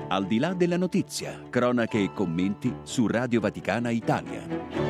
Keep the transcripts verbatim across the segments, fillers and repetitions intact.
Al di là della notizia, cronache e commenti su Radio Vaticana Italia.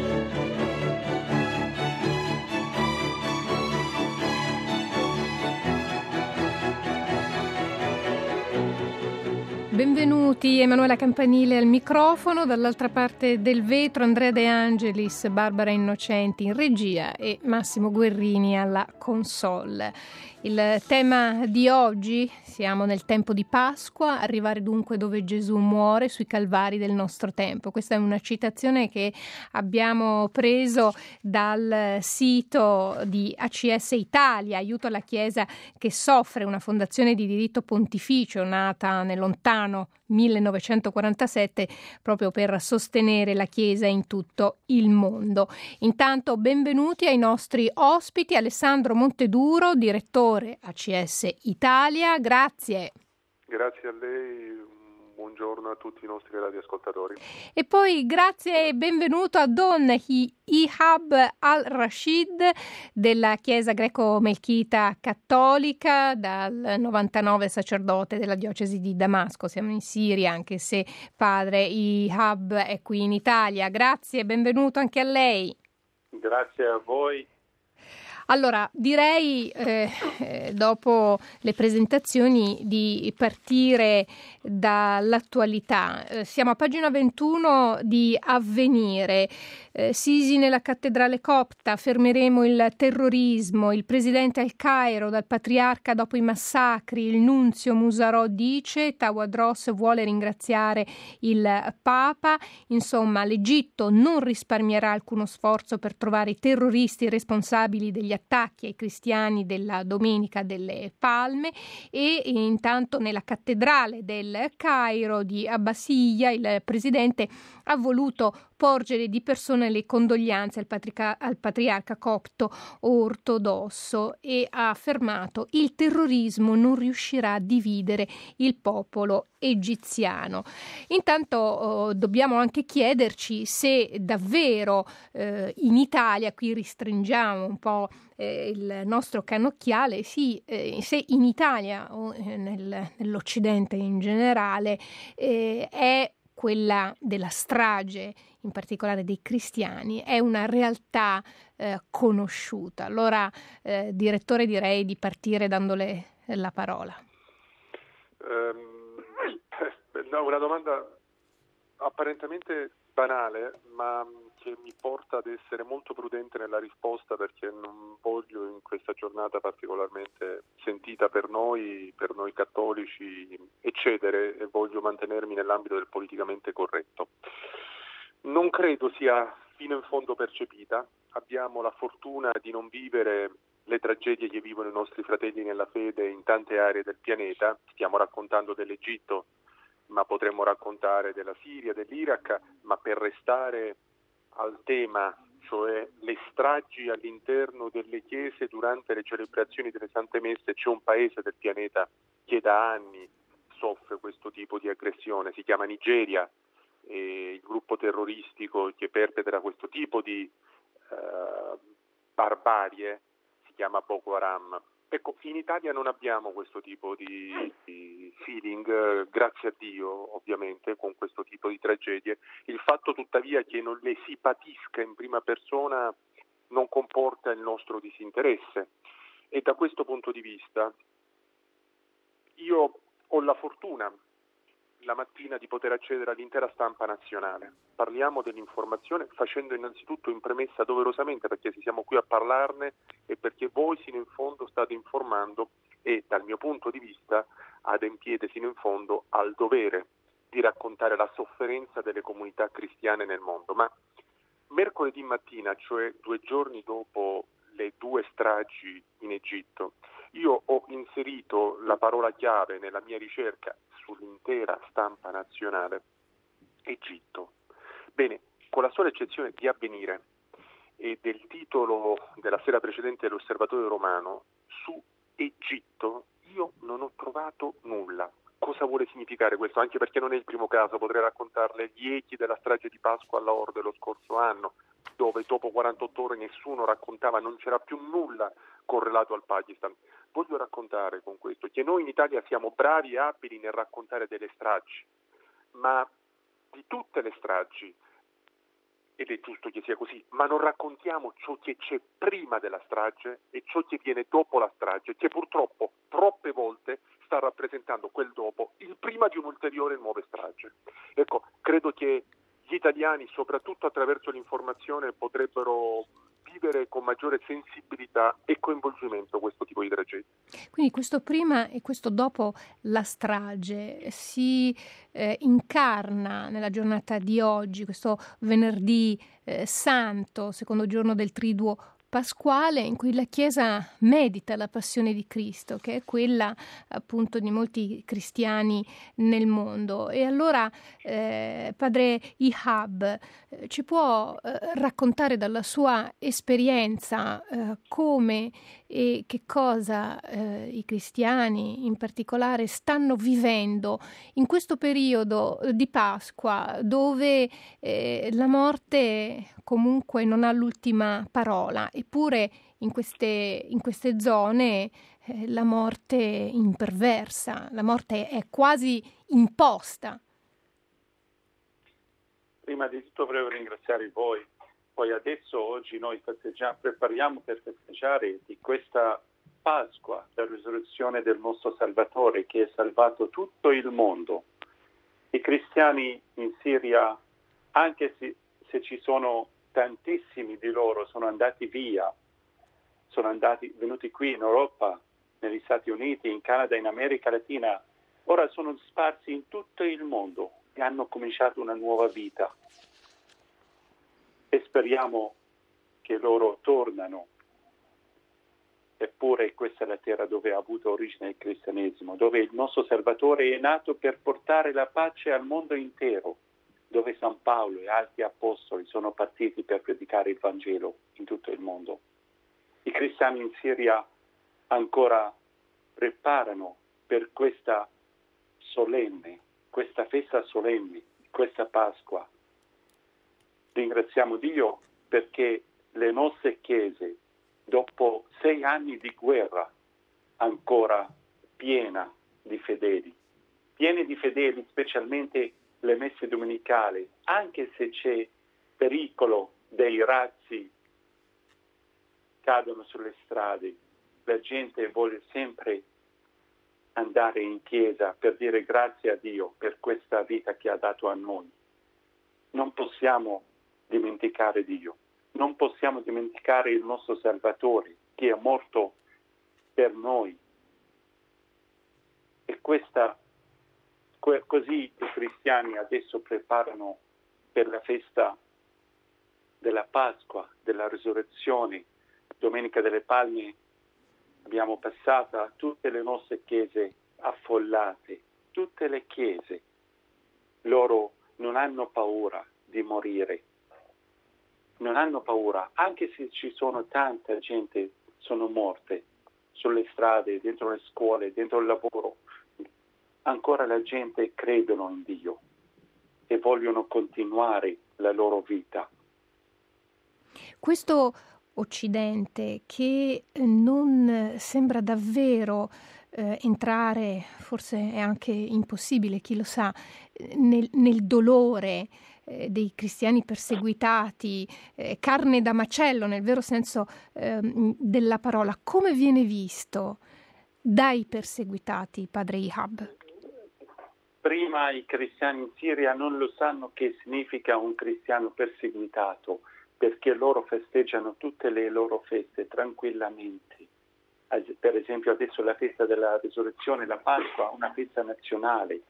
Benvenuti, Emanuela Campanile al microfono, dall'altra parte del vetro Andrea De Angelis, Barbara Innocenti in regia e Massimo Guerrini alla console. Il tema di oggi, siamo nel tempo di Pasqua, arrivare dunque dove Gesù muore, sui calvari del nostro tempo. Questa è una citazione che abbiamo preso dal sito di A C S Italia, Aiuto alla Chiesa che soffre, una fondazione di diritto pontificio nata nel lontano millenovecentoquarantasette proprio per sostenere la Chiesa in tutto il mondo. Intanto benvenuti ai nostri ospiti, Alessandro Monteduro, direttore A C S Italia, grazie. Grazie a lei, buongiorno a tutti i nostri radioascoltatori. E poi grazie e benvenuto a Don Ihab al-Rashid della Chiesa greco-melchita cattolica, dal novantanove sacerdote della diocesi di Damasco. Siamo in Siria, anche se padre Ihab è qui in Italia. Grazie e benvenuto anche a lei. Grazie a voi. Allora, direi, eh, eh, dopo le presentazioni, di partire dall'attualità. Eh, siamo a pagina ventuno di Avvenire. Eh, Sisi nella cattedrale copta, fermeremo il terrorismo, il presidente al Cairo, dal patriarca dopo i massacri, il nunzio Musarò dice, Tawadros vuole ringraziare il Papa. Insomma, l'Egitto non risparmierà alcuno sforzo per trovare i terroristi responsabili degli attacchi ai cristiani della Domenica delle Palme. E intanto nella cattedrale del Cairo di Abbasiyya il presidente ha voluto porgere di persona le condoglianze al, patrica- al patriarca copto ortodosso e ha affermato: il terrorismo non riuscirà a dividere il popolo egiziano. Intanto oh, dobbiamo anche chiederci se davvero eh, in Italia, qui ristringiamo un po' eh, il nostro cannocchiale, sì, eh, se in Italia o eh, nel, nell'Occidente in generale eh, è quella della strage, in particolare dei cristiani, è una realtà eh, conosciuta. Allora, eh, direttore, direi di partire dandole la parola. Um, no, una domanda apparentemente banale, ma che mi porta ad essere molto prudente nella risposta, perché non voglio in questa giornata particolarmente sentita per noi, per noi cattolici, eccedere, e voglio mantenermi nell'ambito del politicamente corretto. Non credo sia fino in fondo percepita. Abbiamo la fortuna di non vivere le tragedie che vivono i nostri fratelli nella fede in tante aree del pianeta. Stiamo raccontando dell'Egitto, ma potremmo raccontare della Siria, dell'Iraq, ma per restare al tema, cioè le stragi all'interno delle chiese durante le celebrazioni delle Sante Messe, c'è un paese del pianeta che da anni soffre questo tipo di aggressione, si chiama Nigeria, e il gruppo terroristico che perpetra questo tipo di eh, barbarie si chiama Boko Haram. Ecco, in Italia non abbiamo questo tipo di, di feeling, eh, grazie a Dio ovviamente, con questo tipo di tragedie. Il fatto tuttavia che non le si patisca in prima persona non comporta il nostro disinteresse, e da questo punto di vista io ho la fortuna la mattina di poter accedere all'intera stampa nazionale. Parliamo dell'informazione facendo innanzitutto in premessa doverosamente, perché se siamo qui a parlarne e perché voi sino in fondo state informando, e dal mio punto di vista adempiete sino in fondo al dovere di raccontare la sofferenza delle comunità cristiane nel mondo. Ma mercoledì mattina, cioè due giorni dopo le due stragi in Egitto, io ho inserito la parola chiave nella mia ricerca sull'intera stampa nazionale: Egitto. Bene, con la sola eccezione di Avvenire e del titolo della sera precedente dell'Osservatore Romano, su Egitto io non ho trovato nulla. Cosa vuole significare questo? Anche perché non è il primo caso, potrei raccontarle gli echi della strage di Pasqua a Lahore dello scorso anno, dove dopo quarantotto ore nessuno raccontava, non c'era più nulla correlato al Pakistan. Voglio raccontare con questo che noi in Italia siamo bravi e abili nel raccontare delle stragi, ma di tutte le stragi, ed è giusto che sia così, ma non raccontiamo ciò che c'è prima della strage e ciò che viene dopo la strage, che purtroppo troppe volte sta rappresentando quel dopo il prima di un'ulteriore nuova strage. Ecco, credo che gli italiani, soprattutto attraverso l'informazione, potrebbero vivere con maggiore sensibilità e coinvolgimento questo tipo di tragedia. Quindi questo prima e questo dopo la strage si eh, incarna nella giornata di oggi, questo venerdì eh, santo, secondo giorno del Triduo pasquale, in cui la Chiesa medita la passione di Cristo, che è quella appunto di molti cristiani nel mondo. E allora eh, padre Ihab eh, ci può eh, raccontare dalla sua esperienza eh, come e che cosa eh, i cristiani in particolare stanno vivendo in questo periodo di Pasqua, dove eh, la morte comunque non ha l'ultima parola, eppure in queste, in queste zone eh, la morte imperversa, la morte è quasi imposta. Prima di tutto volevo ringraziare voi. Poi adesso, oggi, noi festeggiamo, prepariamo per festeggiare di questa Pasqua, la risurrezione del nostro Salvatore, che ha salvato tutto il mondo. I cristiani in Siria, anche se, se ci sono tantissimi di loro, sono andati via, sono andati, venuti qui in Europa, negli Stati Uniti, in Canada, in America Latina, ora sono sparsi in tutto il mondo e hanno cominciato una nuova vita. E speriamo che loro tornano. Eppure questa è la terra dove ha avuto origine il cristianesimo, dove il nostro Salvatore è nato per portare la pace al mondo intero, dove San Paolo e altri apostoli sono partiti per predicare il Vangelo in tutto il mondo. I cristiani in Siria ancora preparano per questa solenne, questa festa solenne, questa Pasqua. Ringraziamo Dio perché le nostre chiese, dopo sei anni di guerra, ancora piena di fedeli, piene di fedeli, specialmente le messe domenicali, anche se c'è pericolo dei razzi cadono sulle strade, la gente vuole sempre andare in chiesa per dire grazie a Dio per questa vita che ha dato a noi. Non possiamo dimenticare Dio, non possiamo dimenticare il nostro Salvatore che è morto per noi. E questa, così i cristiani adesso preparano per la festa della Pasqua, della Risurrezione. Domenica delle Palme abbiamo passato tutte le nostre chiese affollate, tutte le chiese. Loro non hanno paura di morire, non hanno paura, anche se ci sono tanta gente sono morte sulle strade, dentro le scuole, dentro il lavoro. Ancora la gente credono in Dio e vogliono continuare la loro vita. Questo Occidente che non sembra davvero eh, entrare, forse è anche impossibile, chi lo sa, nel, nel dolore eh, dei cristiani perseguitati, eh, carne da macello nel vero senso eh, della parola, come viene visto dai perseguitati, padre Ihab? Prima i cristiani in Siria non lo sanno che significa un cristiano perseguitato, perché loro festeggiano tutte le loro feste tranquillamente. Per esempio adesso la festa della risurrezione, la Pasqua, una festa nazionale.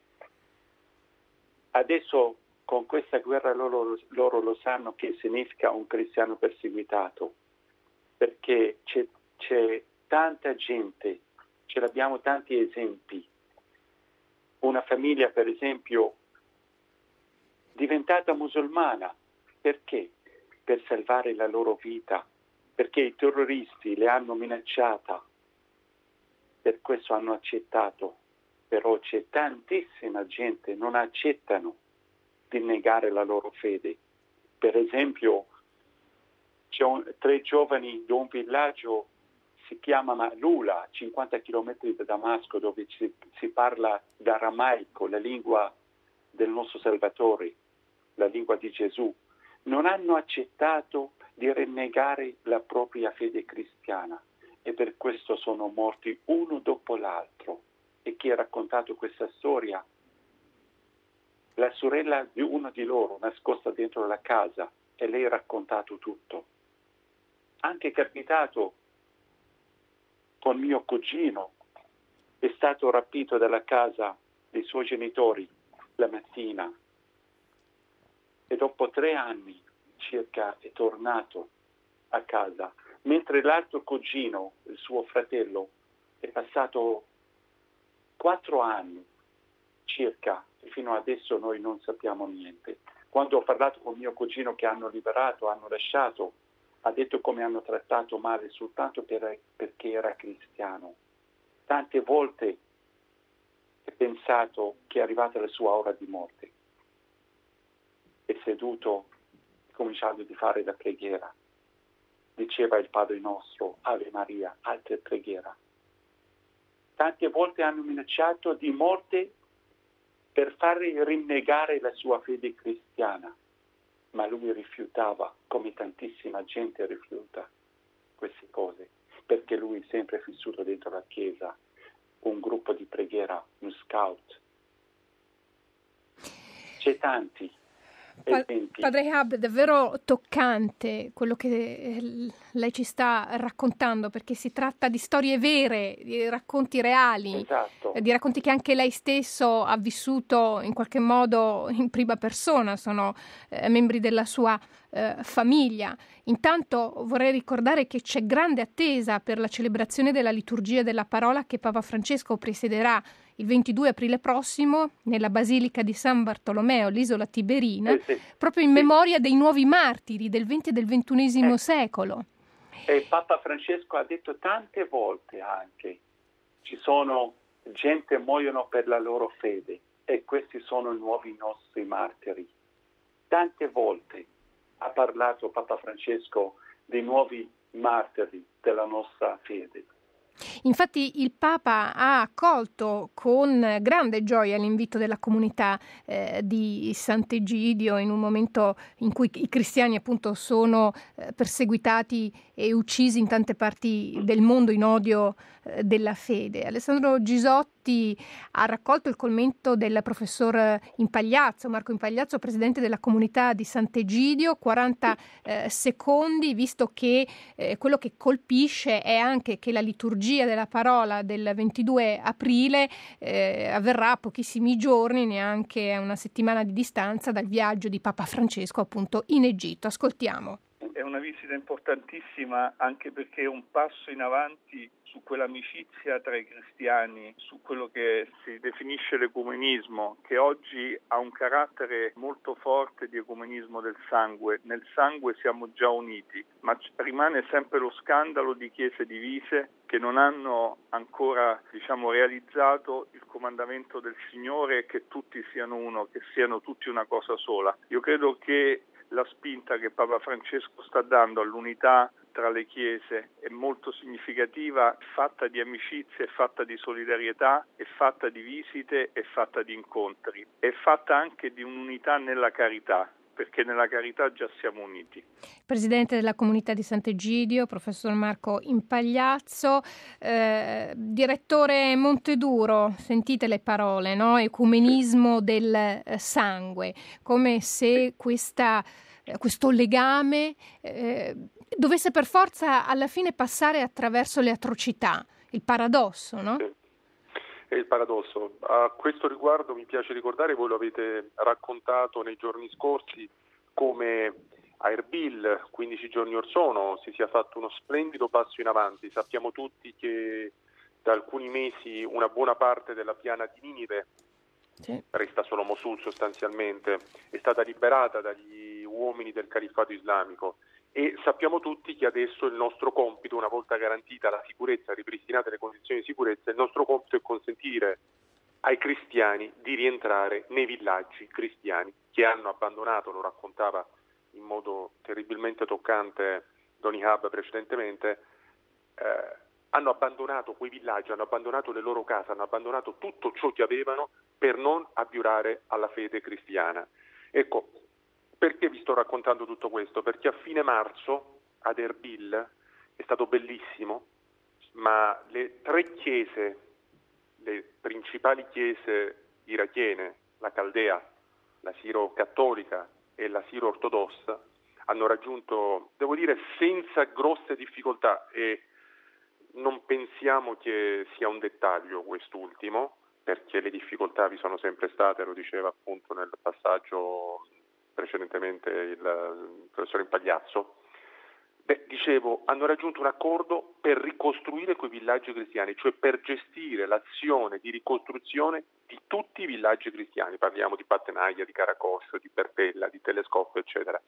Adesso con questa guerra loro, loro lo sanno che significa un cristiano perseguitato, perché c'è, c'è tanta gente, ce l'abbiamo tanti esempi. Una famiglia, per esempio, diventata musulmana, perché? Per salvare la loro vita, perché i terroristi le hanno minacciata, per questo hanno accettato. Però c'è tantissima gente che non accettano di negare la loro fede. Per esempio, c'è un, tre giovani di un villaggio, si chiama Malula, cinquanta chilometri da Damasco, dove si, si parla d'aramaico, la lingua del nostro Salvatore, la lingua di Gesù, non hanno accettato di rinnegare la propria fede cristiana e per questo sono morti uno dopo l'altro. E chi ha raccontato questa storia? La sorella di uno di loro, nascosta dentro la casa, e lei ha raccontato tutto. Anche capitato con mio cugino, è stato rapito dalla casa dei suoi genitori la mattina e dopo tre anni circa è tornato a casa, mentre l'altro cugino, il suo fratello, è passato quattro anni circa e fino adesso noi non sappiamo niente. Quando ho parlato con mio cugino che hanno liberato, hanno lasciato, ha detto come hanno trattato male soltanto per, perché era cristiano. Tante volte ha pensato che è arrivata la sua ora di morte. È seduto, cominciando a fare la preghiera. Diceva il Padre nostro, Ave Maria, altre preghiera. Tante volte hanno minacciato di morte per fargli rinnegare la sua fede cristiana, ma lui rifiutava, come tantissima gente rifiuta queste cose, perché lui è sempre vissuto dentro la Chiesa, un gruppo di preghiera, un scout. C'è tanti esempi. Padre Hub, davvero toccante quello che lei ci sta raccontando, perché si tratta di storie vere, di racconti reali, esatto. di racconti che anche lei stesso ha vissuto in qualche modo in prima persona, sono eh, membri della sua eh, famiglia. Intanto vorrei ricordare che c'è grande attesa per la celebrazione della liturgia della parola che Papa Francesco presiederà il ventidue aprile prossimo nella Basilica di San Bartolomeo, l'isola Tiberina, Eh sì, proprio in sì. memoria dei nuovi martiri del venti e del ventunesimo Eh. secolo. E Papa Francesco ha detto tante volte anche, ci sono gente che muoiono per la loro fede e questi sono i nuovi nostri martiri. Tante volte ha parlato Papa Francesco dei nuovi martiri della nostra fede. Infatti il Papa ha accolto con grande gioia l'invito della comunità eh, di Sant'Egidio in un momento in cui i cristiani appunto sono eh, perseguitati e uccisi in tante parti del mondo in odio eh, della fede. Alessandro Gisotti ha raccolto il commento del professor Impagliazzo, Marco Impagliazzo, presidente della comunità di Sant'Egidio, quaranta eh, secondi, visto che eh, quello che colpisce è anche che la liturgia della parola del ventidue aprile eh, avverrà a pochissimi giorni, neanche a una settimana di distanza dal viaggio di Papa Francesco appunto in Egitto. Ascoltiamo. È una visita importantissima anche perché è un passo in avanti su quell'amicizia tra i cristiani, su quello che si definisce l'ecumenismo, che oggi ha un carattere molto forte di ecumenismo del sangue. Nel sangue siamo già uniti, ma rimane sempre lo scandalo di chiese divise che non hanno ancora, diciamo, realizzato il comandamento del Signore che tutti siano uno, che siano tutti una cosa sola. Io credo che la spinta che Papa Francesco sta dando all'unità tra le chiese è molto significativa, fatta di amicizia, è fatta di solidarietà, è fatta di visite, è fatta di incontri, è fatta anche di un'unità nella carità, perché nella carità già siamo uniti. Presidente della comunità di Sant'Egidio, professor Marco Impagliazzo, eh, direttore Monteduro, sentite le parole, no? Ecumenismo del eh, sangue, come se questa, eh, questo legame eh, dovesse per forza alla fine passare attraverso le atrocità, il paradosso, no? Sì. È il paradosso. A questo riguardo mi piace ricordare, voi lo avete raccontato nei giorni scorsi, come a Erbil, quindici giorni or sono, si sia fatto uno splendido passo in avanti. Sappiamo tutti che da alcuni mesi una buona parte della piana di Ninive, sì, resta solo Mosul sostanzialmente, è stata liberata dagli uomini del califfato islamico. E sappiamo tutti che adesso il nostro compito, una volta garantita la sicurezza, ripristinate le condizioni di sicurezza, il nostro compito è consentire ai cristiani di rientrare nei villaggi cristiani che hanno abbandonato, lo raccontava in modo terribilmente toccante Don Ihab precedentemente, eh, hanno abbandonato quei villaggi, hanno abbandonato le loro case, hanno abbandonato tutto ciò che avevano per non abiurare alla fede cristiana. Ecco, perché vi sto raccontando tutto questo? Perché a fine marzo ad Erbil è stato bellissimo, ma le tre chiese, le principali chiese irachene, la Caldea, la Siro-cattolica e la Siro-ortodossa, hanno raggiunto, devo dire, senza grosse difficoltà, e non pensiamo che sia un dettaglio quest'ultimo, perché le difficoltà vi sono sempre state, lo diceva appunto nel passaggio precedentemente il, il professore Impagliazzo. Beh, dicevo, hanno raggiunto un accordo per ricostruire quei villaggi cristiani, cioè per gestire l'azione di ricostruzione di tutti i villaggi cristiani. Parliamo di Patnaia, di Karakosh, di Perpella, di Teleskop, eccetera.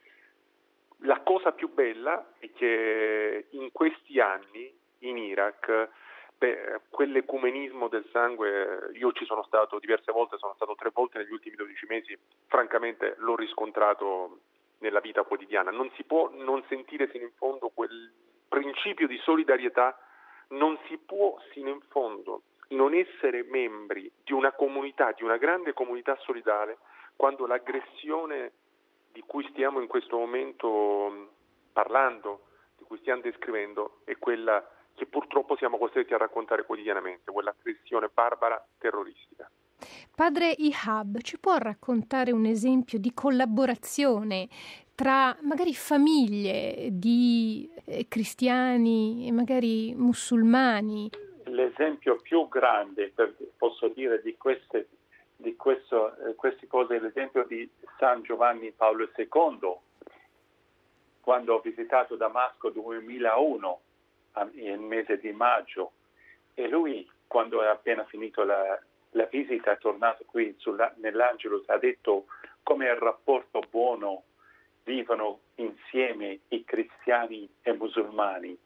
La cosa più bella è che in questi anni in Iraq, beh, quell'ecumenismo del sangue, io ci sono stato diverse volte, sono stato tre volte negli ultimi dodici mesi, francamente l'ho riscontrato nella vita quotidiana. Non si può non sentire sino in fondo quel principio di solidarietà, non si può sino in fondo non essere membri di una comunità, di una grande comunità solidale, quando l'aggressione di cui stiamo in questo momento parlando, di cui stiamo descrivendo, è quella che purtroppo siamo costretti a raccontare quotidianamente, quell'aggressione barbara terroristica. Padre Ihab, ci può raccontare un esempio di collaborazione tra magari famiglie di eh, cristiani e magari musulmani? L'esempio più grande, per, posso dire, di queste, di questo, eh, queste cose è l'esempio di San Giovanni Paolo secondo, quando ho visitato Damasco duemilauno, nel mese di maggio, e lui, quando è appena finito la, la visita, è tornato qui sulla, nell'Angelus, ha detto come il rapporto buono vivono insieme i cristiani e musulmani.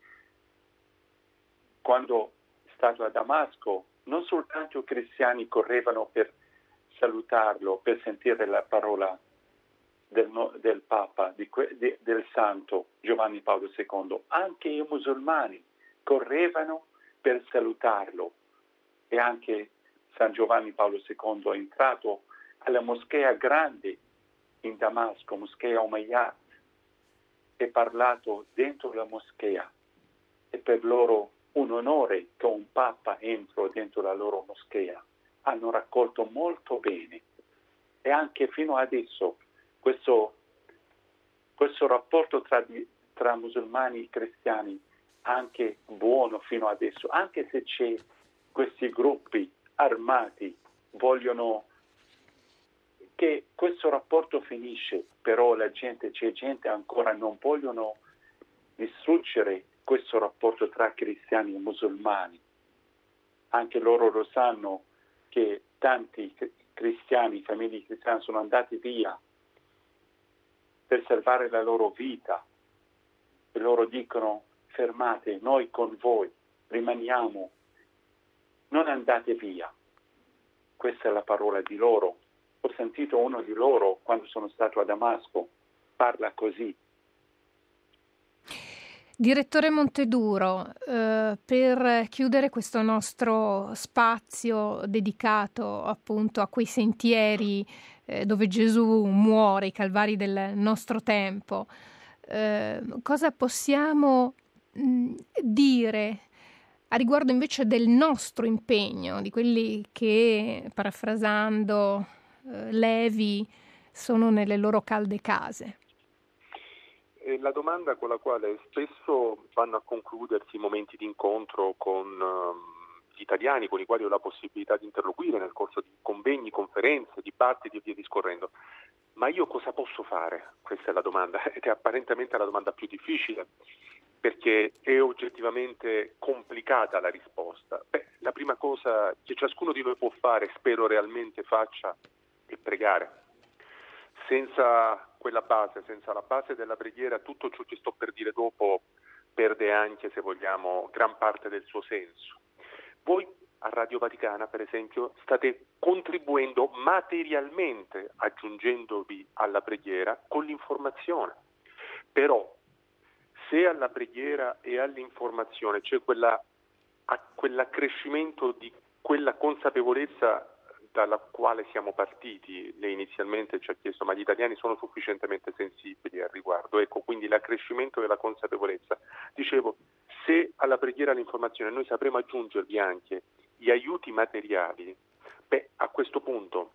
Quando è stato a Damasco, non soltanto i cristiani correvano per salutarlo, per sentire la parola del, del Papa, di, de, del Santo Giovanni Paolo secondo, anche i musulmani correvano per salutarlo, e anche San Giovanni Paolo secondo è entrato alla moschea grande in Damasco, moschea Umayyad, e parlato dentro la moschea. È per loro un onore che un Papa entri dentro la loro moschea. Hanno raccolto molto bene, e anche fino adesso questo, questo rapporto tra, tra musulmani e cristiani anche buono fino adesso, anche se c'è questi gruppi armati vogliono che questo rapporto finisce, però la gente, c'è gente ancora non vogliono distruggere questo rapporto tra cristiani e musulmani. Anche loro lo sanno che tanti cristiani, famiglie cristiane sono andati via per salvare la loro vita, e loro dicono: fermate, noi con voi, rimaniamo, non andate via. Questa è la parola di loro. Ho sentito uno di loro, quando sono stato a Damasco, parla così. Direttore Monteduro, eh, per chiudere questo nostro spazio dedicato appunto a quei sentieri eh, dove Gesù muore, i calvari del nostro tempo, eh, cosa possiamo mh, dire a riguardo invece del nostro impegno, di quelli che, parafrasando eh, Levi, sono nelle loro calde case? È la domanda con la quale spesso vanno a concludersi momenti di incontro con uh, gli italiani con i quali ho la possibilità di interloquire nel corso di convegni, conferenze, dibattiti e via discorrendo. Ma io cosa posso fare? Questa è la domanda, ed è apparentemente la domanda più difficile, perché è oggettivamente complicata la risposta. Beh, la prima cosa che ciascuno di noi può fare, spero realmente faccia, è pregare. Senza quella base, senza la base della preghiera, tutto ciò che sto per dire dopo perde anche, se vogliamo, gran parte del suo senso. Voi a Radio Vaticana, per esempio, state contribuendo materialmente, aggiungendovi alla preghiera, con l'informazione. Però, se alla preghiera e all'informazione c'è quella a quell'accrescimento di quella consapevolezza dalla quale siamo partiti. Lei inizialmente ci ha chiesto: ma gli italiani sono sufficientemente sensibili al riguardo? Ecco, quindi l'accrescimento della consapevolezza. Dicevo, se alla preghiera all'informazione noi sapremo aggiungervi anche gli aiuti materiali, beh, a questo punto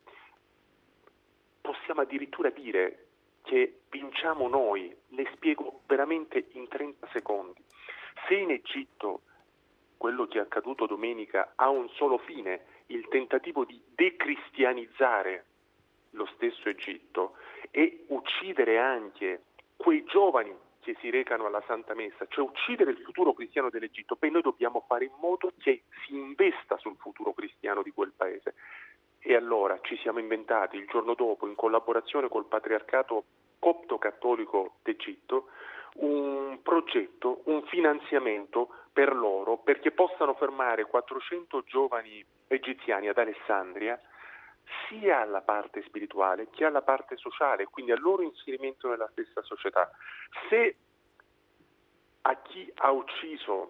possiamo addirittura dire che vinciamo noi. Le spiego veramente in trenta secondi. Se in Egitto quello che è accaduto domenica ha un solo fine, il tentativo di decristianizzare lo stesso Egitto e uccidere anche quei giovani che si recano alla Santa Messa, cioè uccidere il futuro cristiano dell'Egitto, beh, noi dobbiamo fare in modo che si investa sul futuro cristiano di quel paese. E allora ci siamo inventati il giorno dopo, in collaborazione col patriarcato copto-cattolico d'Egitto, un progetto, un finanziamento per loro, perché possano fermare quattrocento giovani egiziani ad Alessandria, sia alla parte spirituale che alla parte sociale, quindi al loro inserimento nella stessa società. Se a chi ha ucciso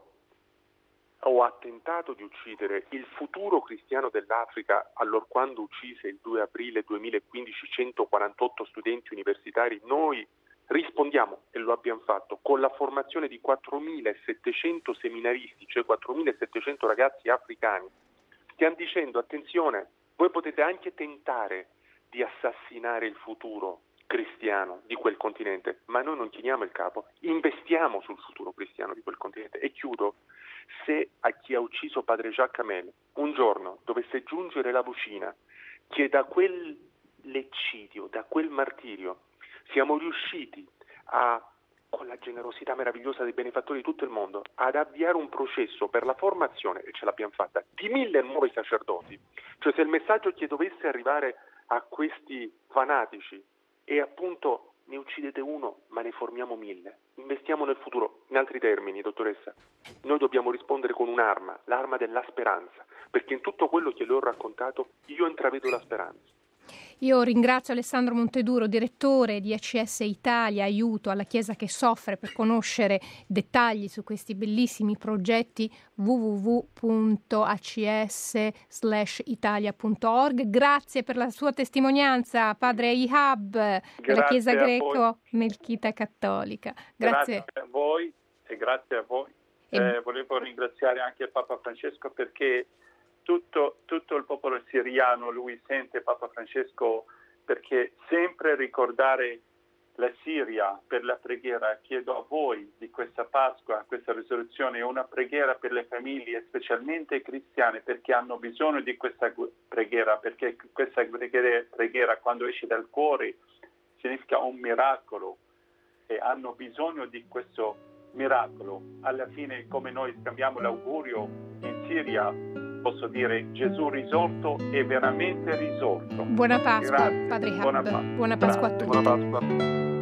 o ha tentato di uccidere il futuro cristiano dell'Africa, allorquando uccise il due aprile duemilaquindici centoquarantotto studenti universitari, noi rispondiamo, e lo abbiamo fatto, con la formazione di quattromilasettecento seminaristi, cioè quattromilasettecento ragazzi africani. Stiamo dicendo: attenzione, voi potete anche tentare di assassinare il futuro cristiano di quel continente, ma noi non chiniamo il capo, investiamo sul futuro cristiano di quel continente. E chiudo: se a chi ha ucciso padre Jacques Hamel un giorno dovesse giungere la vocina che da quell'eccidio, da quel martirio, siamo riusciti a, con la generosità meravigliosa dei benefattori di tutto il mondo, ad avviare un processo per la formazione, e ce l'abbiamo fatta, di mille nuovi sacerdoti, cioè se il messaggio che dovesse arrivare a questi fanatici è appunto: ne uccidete uno ma ne formiamo mille, investiamo nel futuro. In altri termini, dottoressa, noi dobbiamo rispondere con un'arma, l'arma della speranza, perché in tutto quello che le ho raccontato io intravedo la speranza. Io ringrazio Alessandro Monteduro, direttore di A C S Italia, aiuto alla Chiesa che soffre. Per conoscere dettagli su questi bellissimi progetti w w w punto a c s slash italia punto org. Grazie per la sua testimonianza, padre Ihab, della Chiesa greco-melchita cattolica. Grazie. Grazie a voi e grazie a voi. Eh, volevo ringraziare anche Papa Francesco, perché Tutto, tutto il popolo siriano, lui sente Papa Francesco, perché sempre ricordare la Siria per la preghiera. Chiedo a voi di questa Pasqua, questa risurrezione, una preghiera per le famiglie, specialmente cristiane, perché hanno bisogno di questa preghiera, perché questa preghiera quando esce dal cuore significa un miracolo e hanno bisogno di questo miracolo. Alla fine, come noi scambiamo l'augurio in Siria, posso dire: Gesù risorto è veramente risorto. Buona Pasqua, Grazie. padre Ihab. Buona Pasqua, Buona Pasqua a tutti. Buona Pasqua.